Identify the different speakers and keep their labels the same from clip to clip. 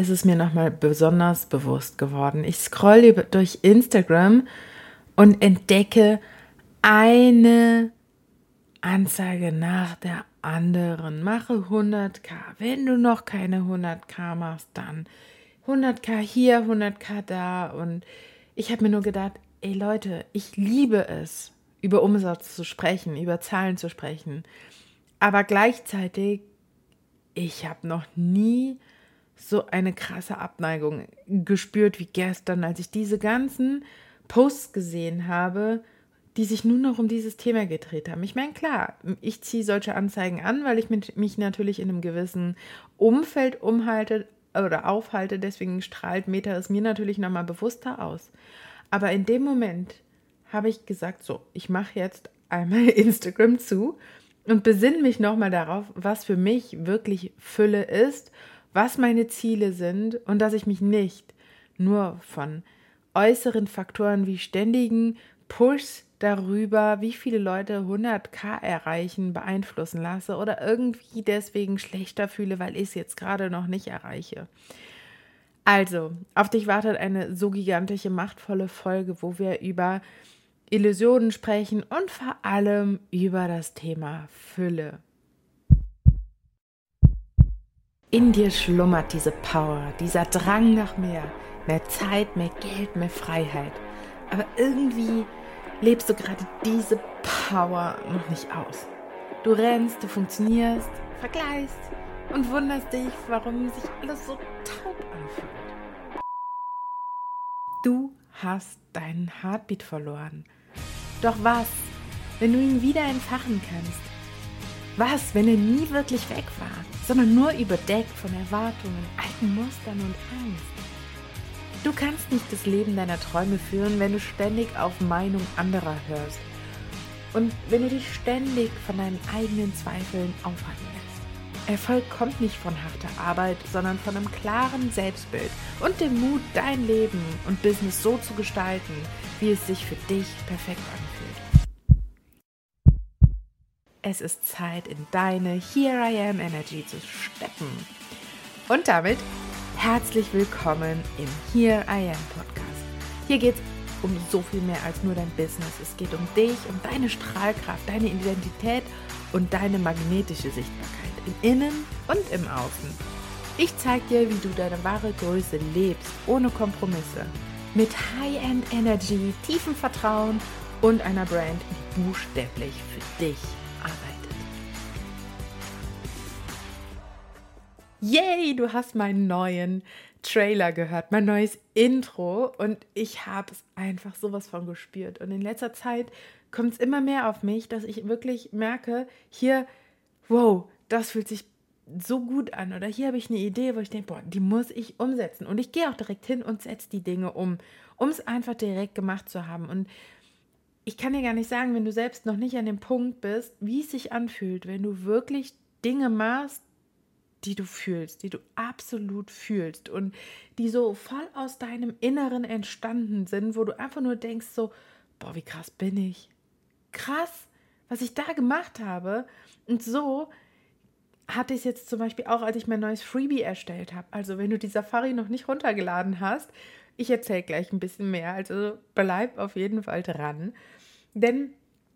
Speaker 1: ist es mir nochmal besonders bewusst geworden. Ich scrolle durch Instagram und entdecke eine Anzeige nach der anderen. Mache 100.000. Wenn du noch keine 100.000 machst, dann 100.000 hier, 100.000 da. Und ich habe mir nur gedacht, ey Leute, ich liebe es, über Umsatz zu sprechen, über Zahlen zu sprechen. Aber gleichzeitig, ich habe noch nie so eine krasse Abneigung gespürt wie gestern, als ich diese ganzen Posts gesehen habe, die sich nur noch um dieses Thema gedreht haben. Ich meine, klar, ich ziehe solche Anzeigen an, weil ich mich natürlich in einem gewissen Umfeld aufhalte, deswegen strahlt Meta es mir natürlich nochmal bewusster aus. Aber in dem Moment habe ich gesagt, so, ich mache jetzt einmal Instagram zu und besinne mich nochmal darauf, was für mich wirklich Fülle ist, was meine Ziele sind und dass ich mich nicht nur von äußeren Faktoren wie ständigen Pushs darüber, wie viele Leute 100.000 erreichen, beeinflussen lasse oder irgendwie deswegen schlechter fühle, weil ich es jetzt gerade noch nicht erreiche. Also, auf dich wartet eine so gigantische, machtvolle Folge, wo wir über Illusionen sprechen und vor allem über das Thema Fülle. In dir schlummert diese Power, dieser Drang nach mehr Zeit, mehr Geld, mehr Freiheit. Aber irgendwie lebst du gerade diese Power noch nicht aus. Du rennst, du funktionierst, vergleichst und wunderst dich, warum sich alles so taub anfühlt. Du hast deinen Heartbeat verloren. Doch was, wenn du ihn wieder entfachen kannst? Was, wenn er nie wirklich weg war, sondern nur überdeckt von Erwartungen, alten Mustern und Angst? Du kannst nicht das Leben deiner Träume führen, wenn du ständig auf Meinung anderer hörst und wenn du dich ständig von deinen eigenen Zweifeln aufhalten lässt. Erfolg kommt nicht von harter Arbeit, sondern von einem klaren Selbstbild und dem Mut, dein Leben und Business so zu gestalten, wie es sich für dich perfekt anfühlt. Es ist Zeit, in deine Here I Am Energy zu steppen. Und damit herzlich willkommen im Here I Am Podcast. Hier geht es um so viel mehr als nur dein Business. Es geht um dich, um deine Strahlkraft, deine Identität und deine magnetische Sichtbarkeit im Innen und im Außen. Ich zeige dir, wie du deine wahre Größe lebst, ohne Kompromisse, mit High-End Energy, tiefem Vertrauen und einer Brand, die buchstäblich für dich arbeitet. Yay, du hast meinen neuen Trailer gehört, mein neues Intro und ich habe es einfach sowas von gespürt. Und in letzter Zeit kommt es immer mehr auf mich, dass ich wirklich merke, hier, wow, das fühlt sich so gut an. Oder hier habe ich eine Idee, wo ich denke, boah, die muss ich umsetzen. Und ich gehe auch direkt hin und setze die Dinge um es einfach direkt gemacht zu haben. Und ich kann dir gar nicht sagen, wenn du selbst noch nicht an dem Punkt bist, wie es sich anfühlt, wenn du wirklich Dinge machst, die du fühlst, die du absolut fühlst und die so voll aus deinem Inneren entstanden sind, wo du einfach nur denkst so, boah, wie krass bin ich. Krass, was ich da gemacht habe. Und so hatte ich es jetzt zum Beispiel auch, als ich mein neues Freebie erstellt habe. Also wenn du die Safari noch nicht runtergeladen hast, ich erzähle gleich ein bisschen mehr, also bleib auf jeden Fall dran. Denn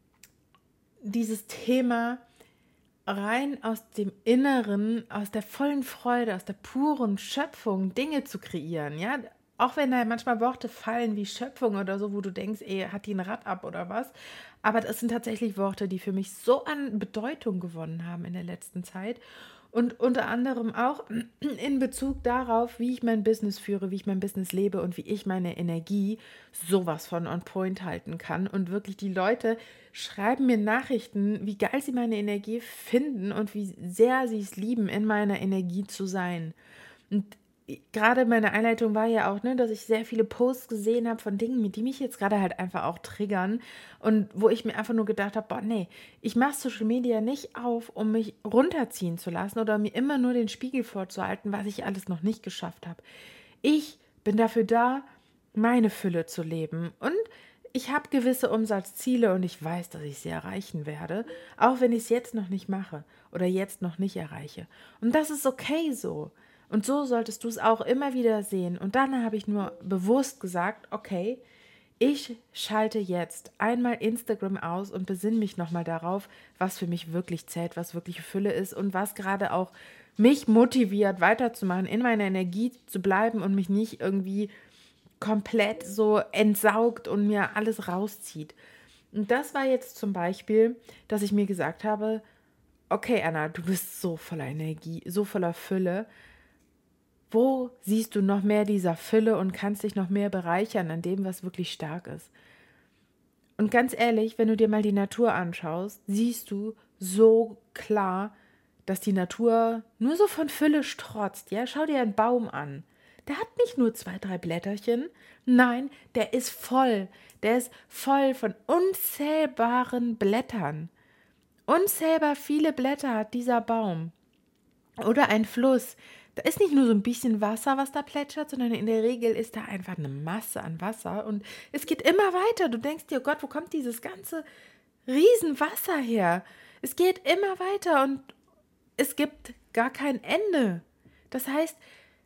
Speaker 1: dieses Thema rein aus dem Inneren, aus der vollen Freude, aus der puren Schöpfung Dinge zu kreieren, ja, auch wenn da manchmal Worte fallen wie Schöpfung oder so, wo du denkst, hat die ein Rad ab oder was, aber das sind tatsächlich Worte, die für mich so an Bedeutung gewonnen haben in der letzten Zeit und unter anderem auch in Bezug darauf, wie ich mein Business führe, wie ich mein Business lebe und wie ich meine Energie sowas von on point halten kann. Und wirklich die Leute schreiben mir Nachrichten, wie geil sie meine Energie finden und wie sehr sie es lieben, in meiner Energie zu sein. Und gerade meine Einleitung war ja auch, dass ich sehr viele Posts gesehen habe von Dingen, die mich jetzt gerade halt einfach auch triggern und wo ich mir einfach nur gedacht habe, boah, nee, ich mache Social Media nicht auf, um mich runterziehen zu lassen oder mir immer nur den Spiegel vorzuhalten, was ich alles noch nicht geschafft habe. Ich bin dafür da, meine Fülle zu leben und ich habe gewisse Umsatzziele und ich weiß, dass ich sie erreichen werde, auch wenn ich es jetzt noch nicht mache oder jetzt noch nicht erreiche. Und das ist okay so. Und so solltest du es auch immer wieder sehen. Und dann habe ich nur bewusst gesagt, okay, ich schalte jetzt einmal Instagram aus und besinne mich nochmal darauf, was für mich wirklich zählt, was wirklich Fülle ist und was gerade auch mich motiviert, weiterzumachen, in meiner Energie zu bleiben und mich nicht irgendwie komplett so entsaugt und mir alles rauszieht. Und das war jetzt zum Beispiel, dass ich mir gesagt habe, okay, Anna, du bist so voller Energie, so voller Fülle. Wo siehst du noch mehr dieser Fülle und kannst dich noch mehr bereichern an dem, was wirklich stark ist? Und ganz ehrlich, wenn du dir mal die Natur anschaust, siehst du so klar, dass die Natur nur so von Fülle strotzt. Ja, schau dir einen Baum an. Der hat nicht nur 2, 3 Blätterchen. Nein, der ist voll. Der ist voll von unzählbaren Blättern. Unzählbar viele Blätter hat dieser Baum. Oder ein Fluss. Da ist nicht nur so ein bisschen Wasser, was da plätschert, sondern in der Regel ist da einfach eine Masse an Wasser und es geht immer weiter. Du denkst dir, oh Gott, wo kommt dieses ganze Riesenwasser her? Es geht immer weiter und es gibt gar kein Ende. Das heißt,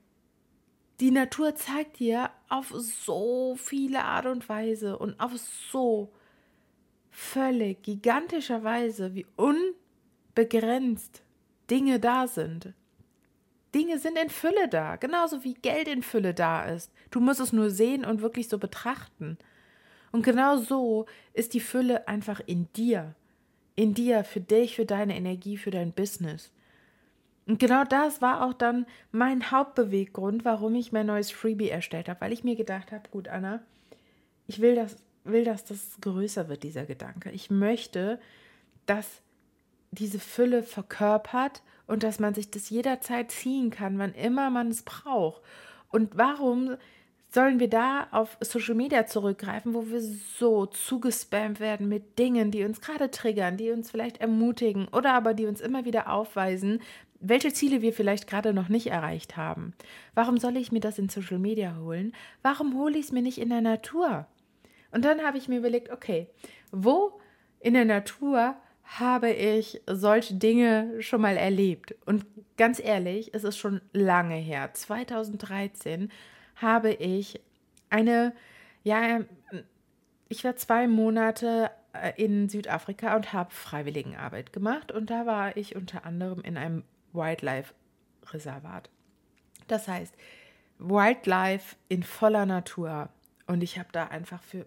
Speaker 1: die Natur zeigt dir auf so viele Art und Weise und auf so völlig gigantischer Weise, wie unbegrenzt Dinge da sind. Dinge sind in Fülle da, genauso wie Geld in Fülle da ist. Du musst es nur sehen und wirklich so betrachten. Und genau so ist die Fülle einfach in dir. In dir, für dich, für deine Energie, für dein Business. Und genau das war auch dann mein Hauptbeweggrund, warum ich mein neues Freebie erstellt habe, weil ich mir gedacht habe, gut, Anna, ich will, dass das größer wird, dieser Gedanke. Ich möchte, dass diese Fülle verkörpert und dass man sich das jederzeit ziehen kann, wann immer man es braucht. Und warum sollen wir da auf Social Media zurückgreifen, wo wir so zugespammt werden mit Dingen, die uns gerade triggern, die uns vielleicht ermutigen oder aber die uns immer wieder aufweisen, welche Ziele wir vielleicht gerade noch nicht erreicht haben. Warum soll ich mir das in Social Media holen? Warum hole ich es mir nicht in der Natur? Und dann habe ich mir überlegt, okay, wo in der Natur habe ich solche Dinge schon mal erlebt? Und ganz ehrlich, es ist schon lange her. 2013 habe ich ja, ich war 2 Monate in Südafrika und habe Freiwilligenarbeit gemacht. Und da war ich unter anderem in einem Wildlife-Reservat. Das heißt, Wildlife in voller Natur. Und ich habe da einfach für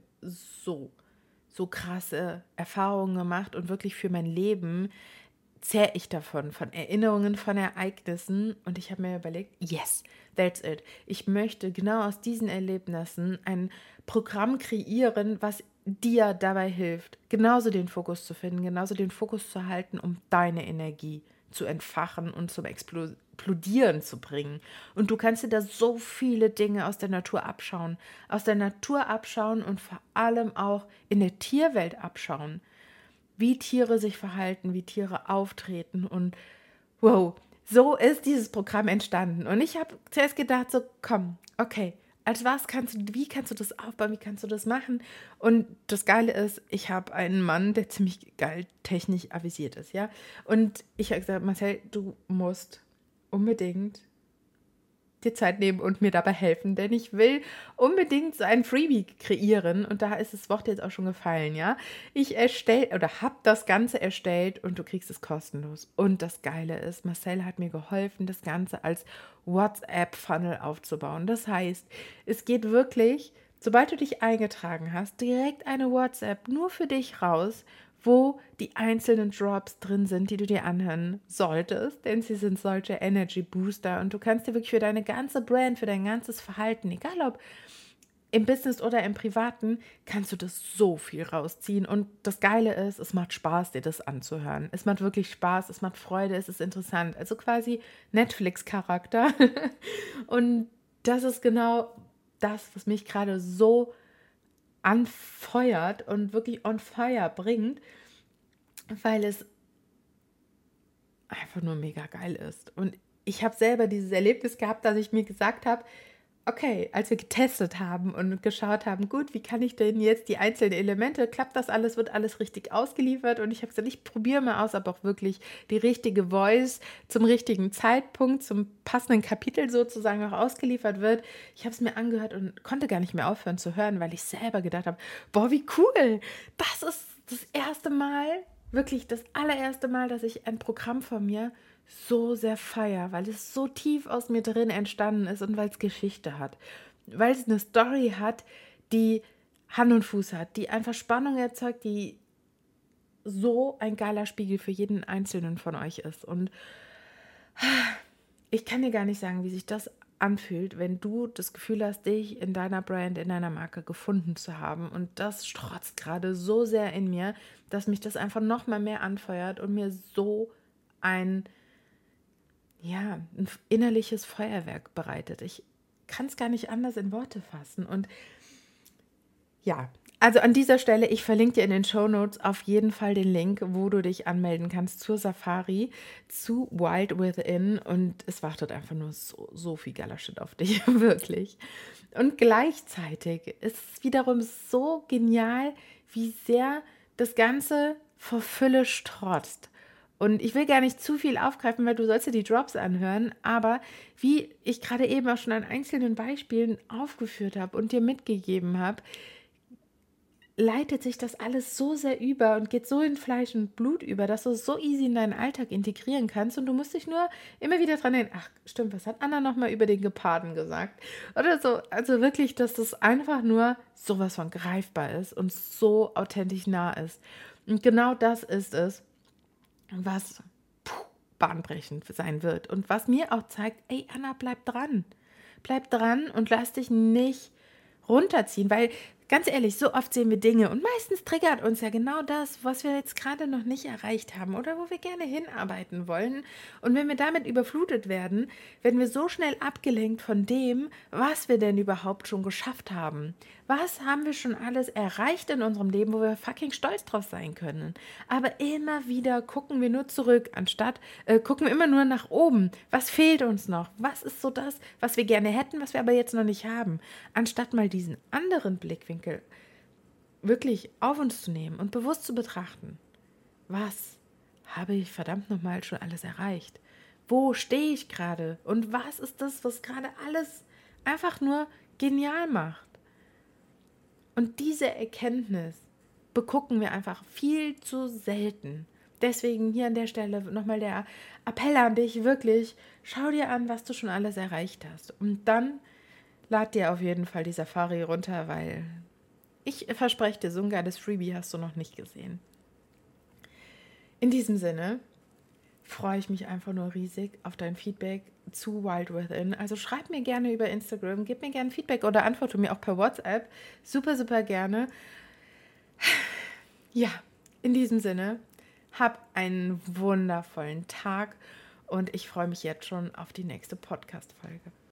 Speaker 1: so krasse Erfahrungen gemacht und wirklich für mein Leben zehre ich davon, von Erinnerungen, von Ereignissen. Und ich habe mir überlegt, yes, that's it. Ich möchte genau aus diesen Erlebnissen ein Programm kreieren, was dir dabei hilft, genauso den Fokus zu finden, genauso den Fokus zu halten, um deine Energie zu entfachen und zum Explodieren zu bringen. Und du kannst dir da so viele Dinge aus der Natur abschauen. Aus der Natur abschauen und vor allem auch in der Tierwelt abschauen. Wie Tiere sich verhalten, wie Tiere auftreten und wow, so ist dieses Programm entstanden. Und ich habe zuerst gedacht, so komm, okay, wie kannst du das aufbauen, wie kannst du das machen? Und das Geile ist, ich habe einen Mann, der ziemlich geil technisch avisiert ist, ja. Und ich habe gesagt, Marcel, du musst unbedingt dir Zeit nehmen und mir dabei helfen, denn ich will unbedingt so ein Freebie kreieren und da ist das Wort jetzt auch schon gefallen, ja. Ich habe das Ganze erstellt und du kriegst es kostenlos. Und das Geile ist, Marcel hat mir geholfen, das Ganze als WhatsApp-Funnel aufzubauen. Das heißt, es geht wirklich, sobald du dich eingetragen hast, direkt eine WhatsApp nur für dich raus, wo die einzelnen Drops drin sind, die du dir anhören solltest, denn sie sind solche Energy Booster und du kannst dir wirklich für deine ganze Brand, für dein ganzes Verhalten, egal ob im Business oder im Privaten, kannst du das so viel rausziehen und das Geile ist, es macht Spaß, dir das anzuhören. Es macht wirklich Spaß, es macht Freude, es ist interessant, also quasi Netflix-Charakter und das ist genau das, was mich gerade so anfeuert und wirklich on fire bringt, weil es einfach nur mega geil ist. Und ich habe selber dieses Erlebnis gehabt, dass ich mir gesagt habe, okay, als wir getestet haben und geschaut haben, gut, wie kann ich denn jetzt die einzelnen Elemente, klappt das alles, wird alles richtig ausgeliefert? Und ich habe gesagt, ich probiere mal aus, ob auch wirklich die richtige Voice zum richtigen Zeitpunkt, zum passenden Kapitel sozusagen auch ausgeliefert wird. Ich habe es mir angehört und konnte gar nicht mehr aufhören zu hören, weil ich selber gedacht habe, boah, wie cool, das ist das erste Mal, wirklich das allererste Mal, dass ich ein Programm von mir so sehr feier, weil es so tief aus mir drin entstanden ist und weil es Geschichte hat. Weil es eine Story hat, die Hand und Fuß hat, die einfach Spannung erzeugt, die so ein geiler Spiegel für jeden Einzelnen von euch ist. Und ich kann dir gar nicht sagen, wie sich das anfühlt, wenn du das Gefühl hast, dich in deiner Brand, in deiner Marke gefunden zu haben. Und das strotzt gerade so sehr in mir, dass mich das einfach noch mal mehr anfeuert und mir so ein ein innerliches Feuerwerk bereitet. Ich kann es gar nicht anders in Worte fassen. Und ja, also an dieser Stelle, ich verlinke dir in den Shownotes auf jeden Fall den Link, wo du dich anmelden kannst zur Safari, zu Wild Within. Und es wartet einfach nur so viel geiler Shit auf dich, wirklich. Und gleichzeitig ist es wiederum so genial, wie sehr das Ganze vor Fülle strotzt. Und ich will gar nicht zu viel aufgreifen, weil du sollst dir die Drops anhören, aber wie ich gerade eben auch schon an einzelnen Beispielen aufgeführt habe und dir mitgegeben habe, leitet sich das alles so sehr über und geht so in Fleisch und Blut über, dass du es so easy in deinen Alltag integrieren kannst und du musst dich nur immer wieder dran denken, ach stimmt, was hat Anna nochmal über den Geparden gesagt? Oder so, also wirklich, dass das einfach nur sowas von greifbar ist und so authentisch nah ist. Und genau das ist es, was bahnbrechend sein wird und was mir auch zeigt, ey Anna, bleib dran. Bleib dran und lass dich nicht runterziehen, weil ganz ehrlich, so oft sehen wir Dinge und meistens triggert uns ja genau das, was wir jetzt gerade noch nicht erreicht haben oder wo wir gerne hinarbeiten wollen. Und wenn wir damit überflutet werden, werden wir so schnell abgelenkt von dem, was wir denn überhaupt schon geschafft haben. Was haben wir schon alles erreicht in unserem Leben, wo wir fucking stolz drauf sein können. Aber immer wieder gucken wir nur zurück, anstatt gucken wir immer nur nach oben. Was fehlt uns noch? Was ist so das, was wir gerne hätten, was wir aber jetzt noch nicht haben? Anstatt mal diesen anderen Blickwinkel wirklich auf uns zu nehmen und bewusst zu betrachten. Was habe ich verdammt nochmal schon alles erreicht? Wo stehe ich gerade? Und was ist das, was gerade alles einfach nur genial macht? Und diese Erkenntnis begucken wir einfach viel zu selten. Deswegen hier an der Stelle nochmal der Appell an dich, wirklich, schau dir an, was du schon alles erreicht hast. Und dann lad dir auf jeden Fall die Safari runter, weil ich verspreche dir, so ein geiles Freebie hast du noch nicht gesehen. In diesem Sinne freue ich mich einfach nur riesig auf dein Feedback zu Wild Within. Also schreib mir gerne über Instagram, gib mir gerne Feedback oder antworte mir auch per WhatsApp. Super, super gerne. Ja, in diesem Sinne, hab einen wundervollen Tag und ich freue mich jetzt schon auf die nächste Podcast-Folge.